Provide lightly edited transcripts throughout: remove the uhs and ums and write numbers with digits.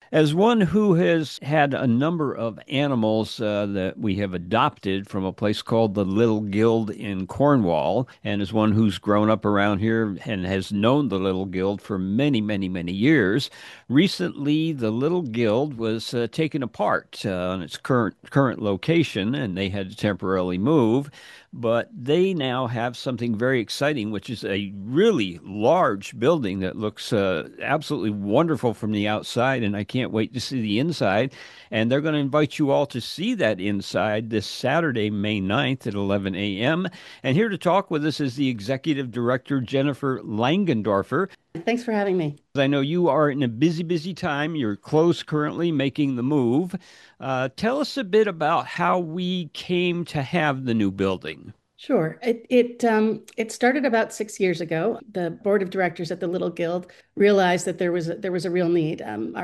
As one who has had a number of animals that we have adopted from a place called the Little Guild in Cornwall, and as one who's grown up around here and has known the Little Guild for many, many, many years, recently the Little Guild was taken apart on its current location, and they had to temporarily move. But they now have something very exciting, which is a really large building that looks absolutely wonderful from the outside. And I can't wait to see the inside. And they're going to invite you all to see that inside this Saturday, May 9th at 11 a.m. And here to talk with us is the executive director, Jennifer Langendorfer. Thanks for having me. I know you are in a busy, busy time. You're close currently making the move. Tell us a bit about how we came to have the new building. Sure. It started about 6 years ago. The board of directors at the Little Guild realized that there was a real need.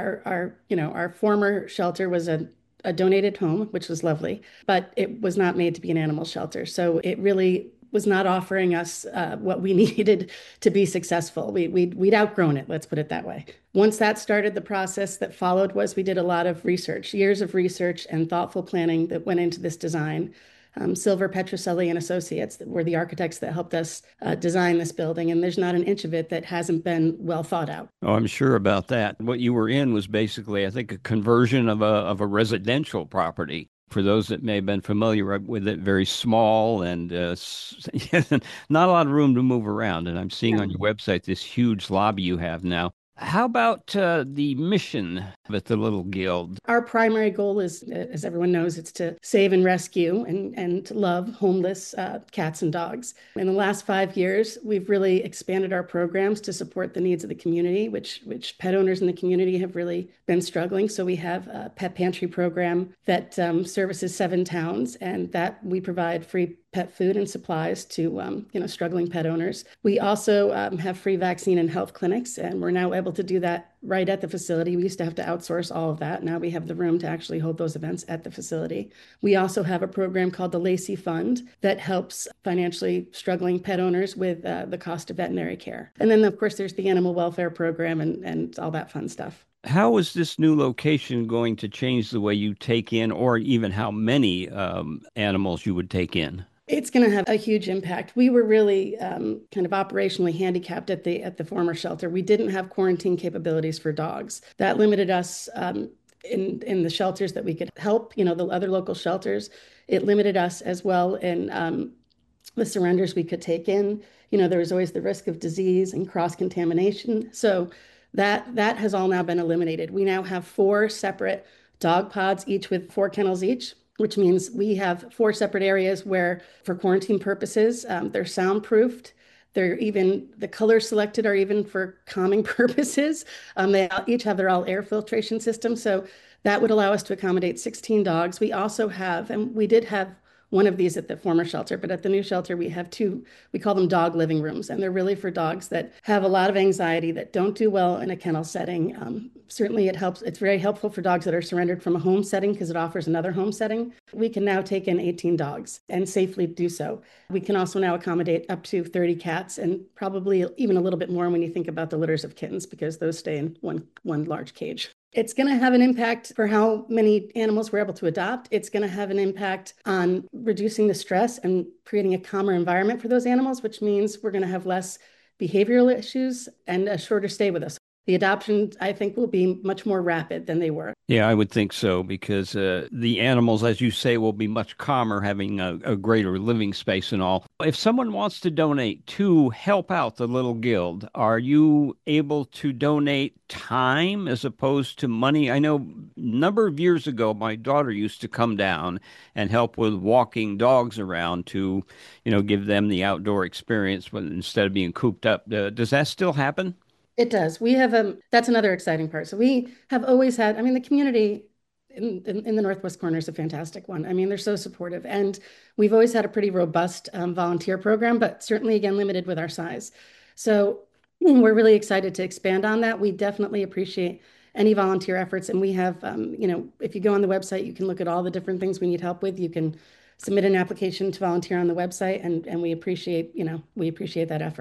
Our former shelter was a donated home, which was lovely, but it was not made to be an animal shelter. So it really was not offering us what we needed to be successful. We'd outgrown it, let's put it that way. Once that started, the process that followed was we did a lot of research, years of research and thoughtful planning that went into this design. Silver Petroselli and Associates that were the architects that helped us design this building, and there's not an inch of it that hasn't been well thought out. Oh, I'm sure about that. What you were in was basically, I think, a conversion of a residential property. For those that may have been familiar with it, very small and not a lot of room to move around. And I'm seeing on No. your website this huge lobby you have now. How about the mission at the Little Guild? Our primary goal is, as everyone knows, it's to save and rescue and to love homeless cats and dogs. In the last 5 years, we've really expanded our programs to support the needs of the community, which pet owners in the community have really been struggling. So we have a pet pantry program that services 7 towns, and that we provide free pet food and supplies to struggling pet owners. We also have free vaccine and health clinics, and we're now able to do that right at the facility. We used to have to outsource all of that. Now we have the room to actually hold those events at the facility. We also have a program called the Lacey Fund that helps financially struggling pet owners with the cost of veterinary care. And then, of course, there's the animal welfare program and all that fun stuff. How is this new location going to change the way you take in, or even how many animals you would take in? It's going to have a huge impact. We were really kind of operationally handicapped at the former shelter. We didn't have quarantine capabilities for dogs. That limited us in the shelters that we could help. The other local shelters. It limited us as well in the surrenders we could take in. There was always the risk of disease and cross contamination. So that has all now been eliminated. We now have 4 separate dog pods, each with 4 kennels each, which means we have 4 separate areas where, for quarantine purposes, they're soundproofed. The colors selected are even for calming purposes. They each have their all air filtration system. So that would allow us to accommodate 16 dogs. We also have, and we did have one of these at the former shelter, but at the new shelter, we have 2, we call them dog living rooms, and they're really for dogs that have a lot of anxiety, that don't do well in a kennel setting. Certainly, it's very helpful for dogs that are surrendered from a home setting because it offers another home setting. We can now take in 18 dogs and safely do so. We can also now accommodate up to 30 cats and probably even a little bit more when you think about the litters of kittens, because those stay in one large cage. It's going to have an impact for how many animals we're able to adopt. It's going to have an impact on reducing the stress and creating a calmer environment for those animals, which means we're going to have less behavioral issues and a shorter stay with us. The adoption, I think, will be much more rapid than they were. Yeah, I would think so because the animals, as you say, will be much calmer, having a greater living space and all. If someone wants to donate to help out the Little Guild, are you able to donate time as opposed to money? I know a number of years ago, my daughter used to come down and help with walking dogs around to, give them the outdoor experience, but instead of being cooped up. Does that still happen? It does. We have that's another exciting part. So we have always had, I mean, the community in the Northwest Corner is a fantastic one. I mean, they're so supportive. And we've always had a pretty robust volunteer program, but certainly, again, limited with our size. So we're really excited to expand on that. We definitely appreciate any volunteer efforts. And we have, if you go on the website, you can look at all the different things we need help with. You can submit an application to volunteer on the website, and we appreciate that effort.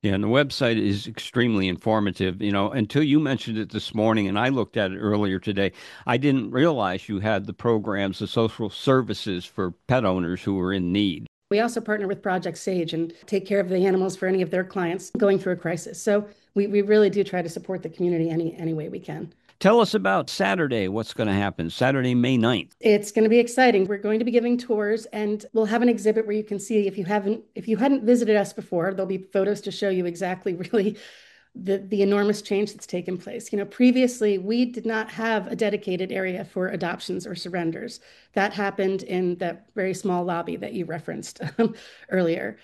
Yeah, and the website is extremely informative. Until you mentioned it this morning, and I looked at it earlier today, I didn't realize you had the programs, the social services for pet owners who are in need. We also partner with Project Sage and take care of the animals for any of their clients going through a crisis. So we really do try to support the community any way we can. Tell us about Saturday. What's going to happen? Saturday, May 9th. It's going to be exciting. We're going to be giving tours and we'll have an exhibit where you can see if you hadn't visited us before, there'll be photos to show you exactly really the enormous change that's taken place. Previously we did not have a dedicated area for adoptions or surrenders. That happened in that very small lobby that you referenced earlier.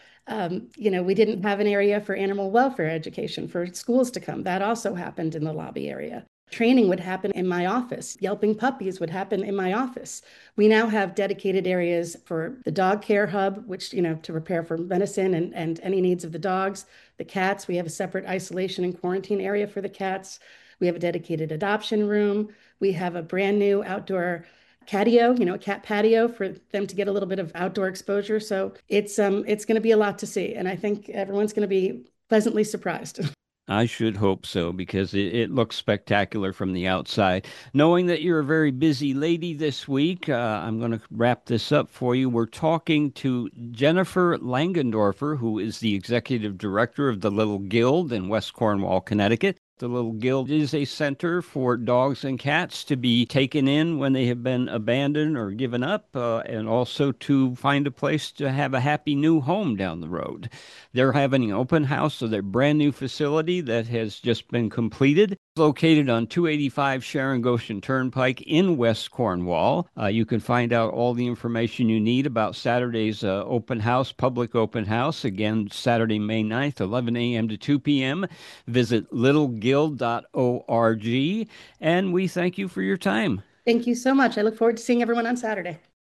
We didn't have an area for animal welfare education for schools to come. That also happened in the lobby area. Training would happen in my office. Yelping puppies would happen in my office. We now have dedicated areas for the dog care hub, which, to prepare for medicine and any needs of the dogs. The cats, we have a separate isolation and quarantine area for the cats. We have a dedicated adoption room. We have a brand new outdoor catio, a cat patio for them to get a little bit of outdoor exposure. So it's going to be a lot to see. And I think everyone's going to be pleasantly surprised. I should hope so because it looks spectacular from the outside. Knowing that you're a very busy lady this week, I'm going to wrap this up for you. We're talking to Jennifer Langendorfer, who is the executive director of the Little Guild in West Cornwall, Connecticut. The Little Guild is a center for dogs and cats to be taken in when they have been abandoned or given up, and also to find a place to have a happy new home down the road. They're having an open house of their brand new facility that has just been completed, located on 285 Sharon Goshen Turnpike in West Cornwall. You can find out all the information you need about Saturday's open house, public open house. Again, Saturday, May 9th, 11 a.m. to 2 p.m. Visit littleguild.org. And we thank you for your time. Thank you so much. I look forward to seeing everyone on Saturday.